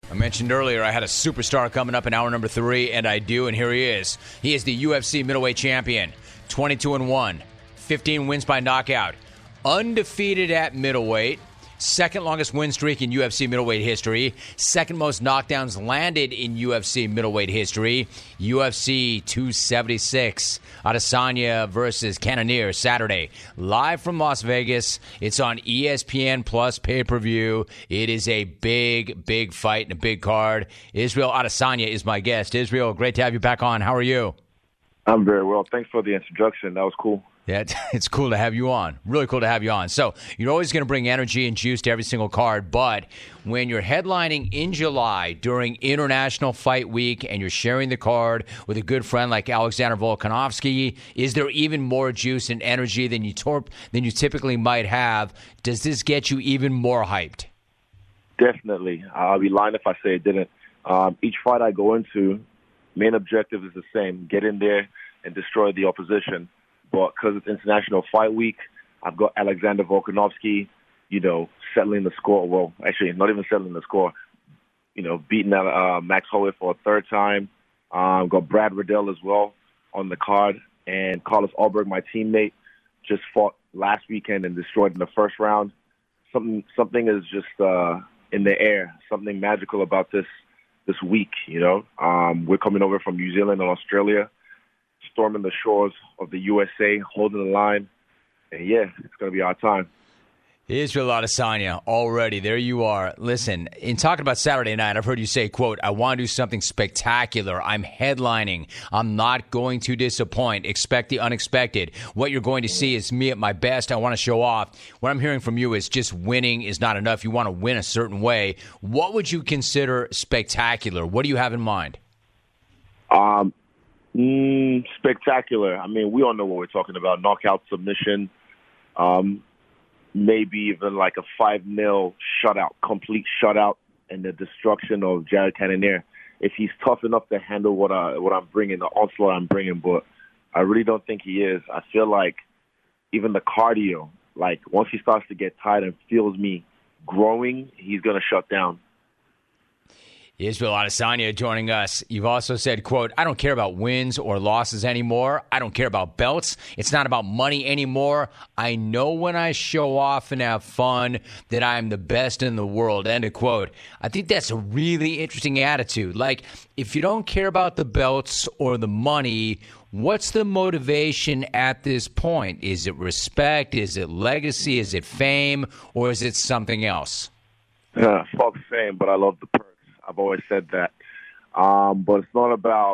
I mentioned earlier I had a superstar coming up in hour number 3, and I do, and here he is. He is the UFC middleweight champion, 22-1, 15 wins by knockout, undefeated at middleweight, second longest win streak in UFC middleweight history, second most knockdowns landed in UFC middleweight history, UFC 276, Adesanya versus Cannonier, Saturday, live from Las Vegas. It's on ESPN Plus pay-per-view. It is a big, big fight and a big card. Israel Adesanya is my guest. Israel, great to have you back on. How are you? I'm very well. Thanks for the introduction. That was cool. Yeah, it's cool to have you on. Really cool to have you on. So you're always going to bring energy and juice to every single card, but when you're headlining in July during International Fight Week and you're sharing the card with a good friend like Alexander Volkanovski, is there even more juice and energy than you typically might have? Does this get you even more hyped? Definitely. I'll be lying if I say it didn't. Each fight I go into, main objective is the same: get in there and destroy the opposition. But because it's International Fight Week, I've got Alexander Volkanovski, settling the score. Well, actually, not even settling the score. Beating Max Holloway for a third time. I've got Brad Riddell as well on the card. And Carlos Ulberg, my teammate, just fought last weekend and destroyed in the first round. Something is just in the air. Something magical about this week, We're coming over from New Zealand and Australia, storming the shores of the USA, holding the line. And, yeah, it's going to be our time. Israel Adesanya, already, there you are. Listen, in talking about Saturday night, I've heard you say, quote, I want to do something spectacular. I'm headlining. I'm not going to disappoint. Expect the unexpected. What you're going to see is me at my best. I want to show off. What I'm hearing from you is just winning is not enough. You want to win a certain way. What would you consider spectacular? What do you have in mind? Spectacular. I mean, we all know what we're talking about. Knockout, submission, maybe even like a 5-0 shutout, complete shutout, and the destruction of Jared Cannonier. If he's tough enough to handle what I'm bringing, the onslaught I'm bringing, but I really don't think he is. I feel like even the cardio, like once he starts to get tired and feels me growing, he's going to shut down. Israel Adesanya joining us. You've also said, quote, I don't care about wins or losses anymore. I don't care about belts. It's not about money anymore. I know when I show off and have fun that I'm the best in the world, end of quote. I think that's a really interesting attitude. Like, if you don't care about the belts or the money, what's the motivation at this point? Is it respect? Is it legacy? Is it fame? Or is it something else? Fuck fame, but I love the perks. I've always said that. But it's not about,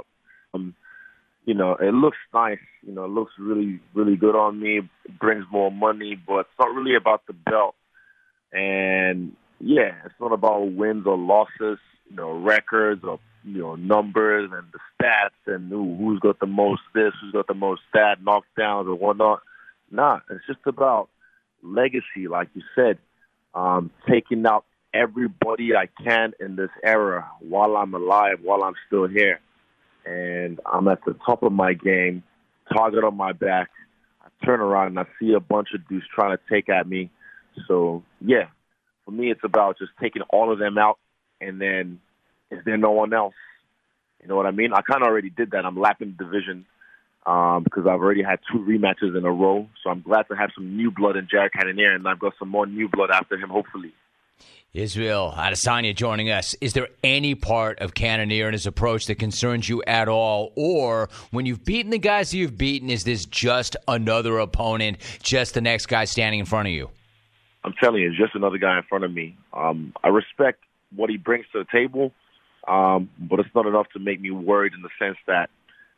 it looks nice. It looks really, really good on me. It brings more money, but it's not really about the belt. And, yeah, it's not about wins or losses, records or, numbers and the stats and who's got the most this, who's got the most that, knockdowns or whatnot. Nah, it's just about legacy, like you said, taking out everybody I can in this era while I'm alive, while I'm still here. And I'm at the top of my game, target on my back. I turn around and I see a bunch of dudes trying to take at me. So, yeah, for me it's about just taking all of them out, and then is there no one else? You know what I mean? I kind of already did that. I'm lapping the division because I've already had 2 rematches in a row. So I'm glad to have some new blood in Jared Cannonier, and I've got some more new blood after him, hopefully. Israel Adesanya joining us. Is there any part of Cannonier and his approach that concerns you at all? Or when you've beaten the guys that you've beaten, is this just another opponent, just the next guy standing in front of you? I'm telling you, it's just another guy in front of me. I respect what he brings to the table, but it's not enough to make me worried in the sense that,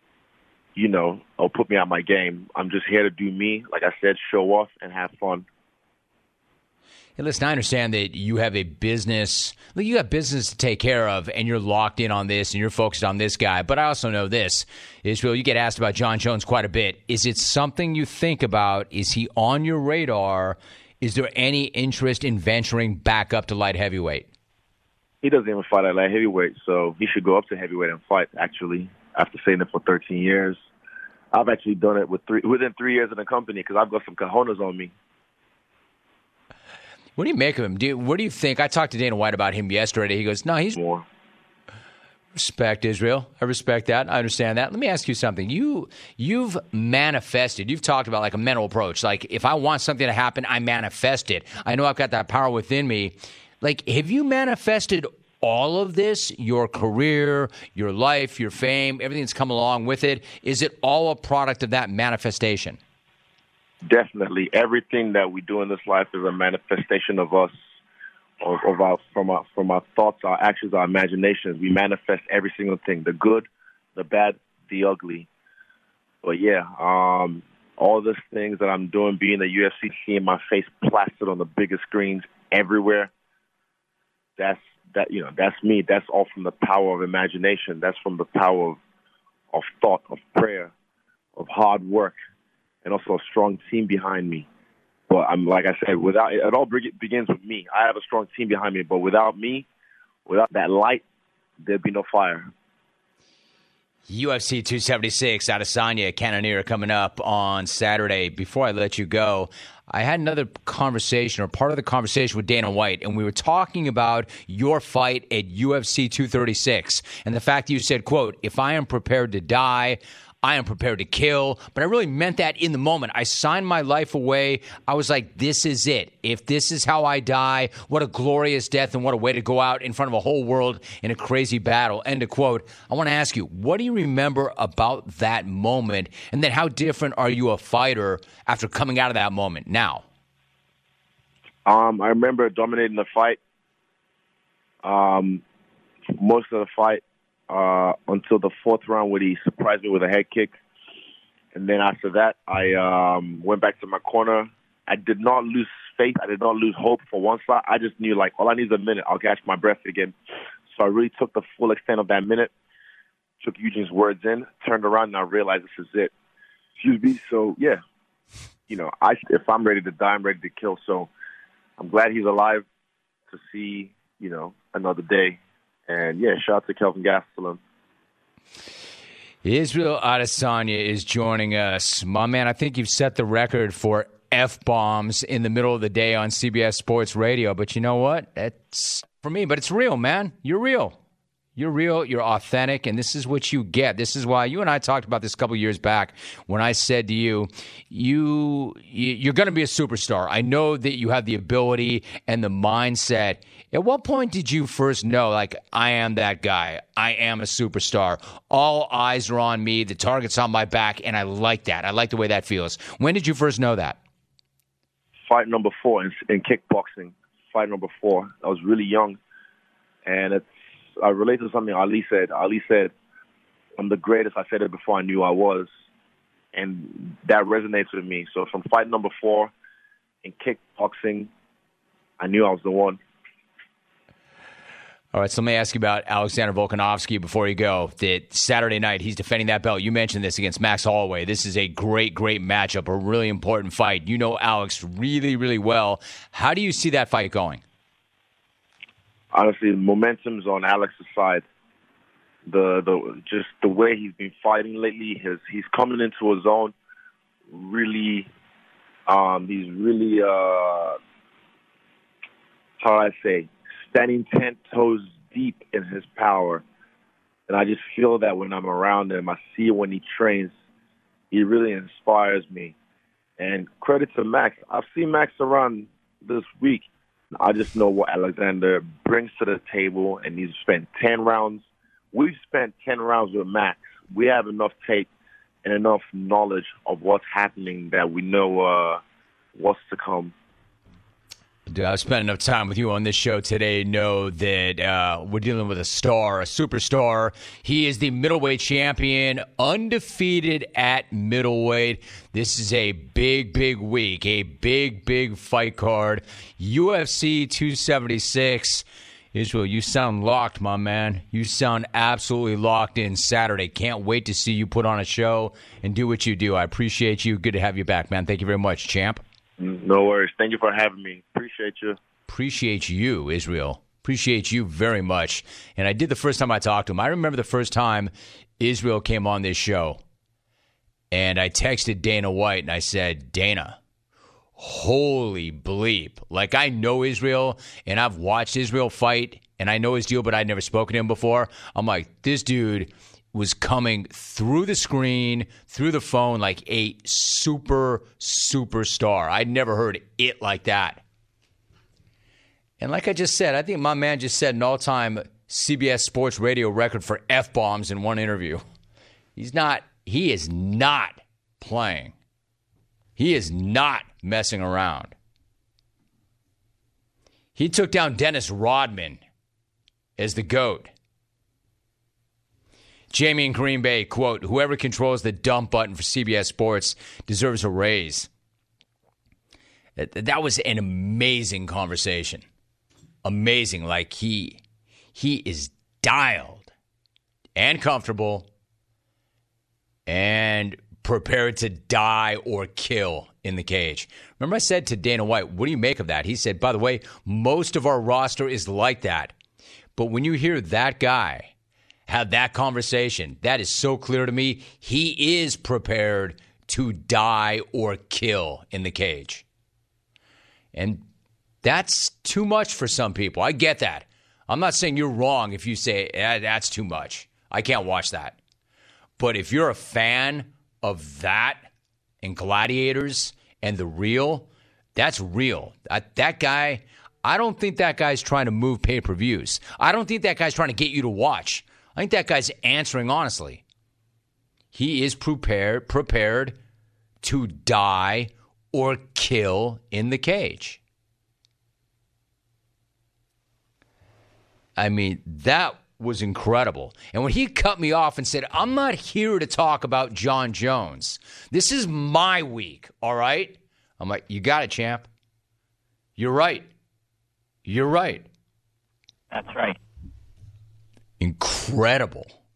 it'll put me out my game. I'm just here to do me, like I said, show off and have fun. Hey, listen, I understand that you have a business, you got business to take care of, and you're locked in on this, and you're focused on this guy. But I also know this, Israel, you get asked about Jon Jones quite a bit. Is it something you think about? Is he on your radar? Is there any interest in venturing back up to light heavyweight? He doesn't even fight at light heavyweight, so he should go up to heavyweight and fight, actually, after saying it for 13 years. I've actually done it within 3 years in the company because I've got some cojones on me. What do you make of him? What do you think? I talked to Dana White about him yesterday. He goes, no, he's More. Respect, Israel. I respect that. I understand that. Let me ask you something. You've manifested. You've talked about like a mental approach. Like if I want something to happen, I manifest it. I know I've got that power within me. Like, have you manifested all of this? Your career, your life, your fame, everything that's come along with it. Is it all a product of that manifestation? Definitely. Everything that we do in this life is a manifestation of us. From our thoughts, our actions, our imaginations. We manifest every single thing, the good, the bad, the ugly. But yeah, all these things that I'm doing, being a UFC, seeing my face plastered on the biggest screens everywhere, that's me. That's all from the power of imagination. That's from the power of thought, of prayer, of hard work, and also a strong team behind me. But I'm like I said, it all begins with me. I have a strong team behind me, but without me, without that light, there'd be no fire. UFC 276, Adesanya, Cannonier coming up on Saturday. Before I let you go, I had another conversation, or part of the conversation with Dana White, and we were talking about your fight at UFC 236 and the fact that you said, quote, if I am prepared to die, I am prepared to kill. But I really meant that in the moment. I signed my life away. I was like, this is it. If this is how I die, what a glorious death and what a way to go out in front of a whole world in a crazy battle. End of quote. I want to ask you, what do you remember about that moment? And then how different are you a fighter after coming out of that moment now? I remember dominating the fight. Most of the fight. Until the fourth round where he surprised me with a head kick. And then after that, I went back to my corner. I did not lose faith. I did not lose hope for one slot. I just knew, like, all I need is a minute. I'll catch my breath again. So I really took the full extent of that minute, took Eugene's words in, turned around, and I realized this is it. Excuse me. So, yeah, if I'm ready to die, I'm ready to kill. So I'm glad he's alive to see, another day. And, yeah, shout out to Kelvin Gastelum. Israel Adesanya is joining us. My man, I think you've set the record for F-bombs in the middle of the day on CBS Sports Radio. But you know what? It's for me, but it's real, man. You're real. You're real, you're authentic, and this is what you get. This is why you and I talked about this a couple years back when I said to you, you're going to be a superstar. I know that you have the ability and the mindset. At what point did you first know, like, I am that guy. I am a superstar. All eyes are on me. The target's on my back, and I like that. I like the way that feels. When did you first know that? Fight number 4 in kickboxing. Fight number 4. I was really young, and I relate to something Ali said. Ali said, I'm the greatest. I said it before I knew I was. And that resonates with me. So from fight number 4 in kickboxing, I knew I was the one. All right, so let me ask you about Alexander Volkanovski before you go. That Saturday night, he's defending that belt. You mentioned this against Max Holloway. This is a great, great matchup, a really important fight. You know Alex really, really well. How do you see that fight going? Honestly, the momentum's on Alex's side. Just the way he's been fighting lately, he's coming into his own. Really, he's really how do I say, standing 10 toes deep in his power. And I just feel that when I'm around him, I see it when he trains. He really inspires me. And credit to Max. I've seen Max around this week. I just know what Alexander brings to the table, and he's spent 10 rounds. We've spent 10 rounds with Max. We have enough tape and enough knowledge of what's happening that we know what's to come. Dude, I've spent enough time with you on this show today to know that we're dealing with a star, a superstar. He is the middleweight champion, undefeated at middleweight. This is a big, big week, a big, big fight card. UFC 276. Israel, you sound locked, my man. You sound absolutely locked in Saturday. Can't wait to see you put on a show and do what you do. I appreciate you. Good to have you back, man. Thank you very much, champ. No worries. Thank you for having me. Appreciate you. Appreciate you, Israel. Appreciate you very much. And I did the first time I talked to him. I remember the first time Israel came on this show. And I texted Dana White and I said, Dana, holy bleep. Like, I know Israel, and I've watched Israel fight, and I know his deal, but I'd never spoken to him before. I'm like, this dude was coming through the screen, through the phone, like a superstar. I'd never heard it like that. And like I just said, I think my man just set an all-time CBS Sports Radio record for F-bombs in one interview. He is not playing. He is not messing around. He took down Dennis Rodman as the GOAT. Jamie in Green Bay, quote, whoever controls the dump button for CBS Sports deserves a raise. That was an amazing conversation. Amazing. Like, he is dialed and comfortable and prepared to die or kill in the cage. Remember I said to Dana White, what do you make of that? He said, by the way, most of our roster is like that. But when you hear that guy have that conversation, that is so clear to me. He is prepared to die or kill in the cage. And that's too much for some people. I get that. I'm not saying you're wrong if you say, that's too much. I can't watch that. But if you're a fan of that and Gladiators and The Real, that's real. That guy, I don't think that guy's trying to move pay-per-views. I don't think that guy's trying to get you to watch. I think that guy's answering honestly. He is prepared to die or kill in the cage. I mean, that was incredible. And when he cut me off and said, I'm not here to talk about John Jones. This is my week, all right? I'm like, you got it, champ. You're right. You're right. That's right. Incredible.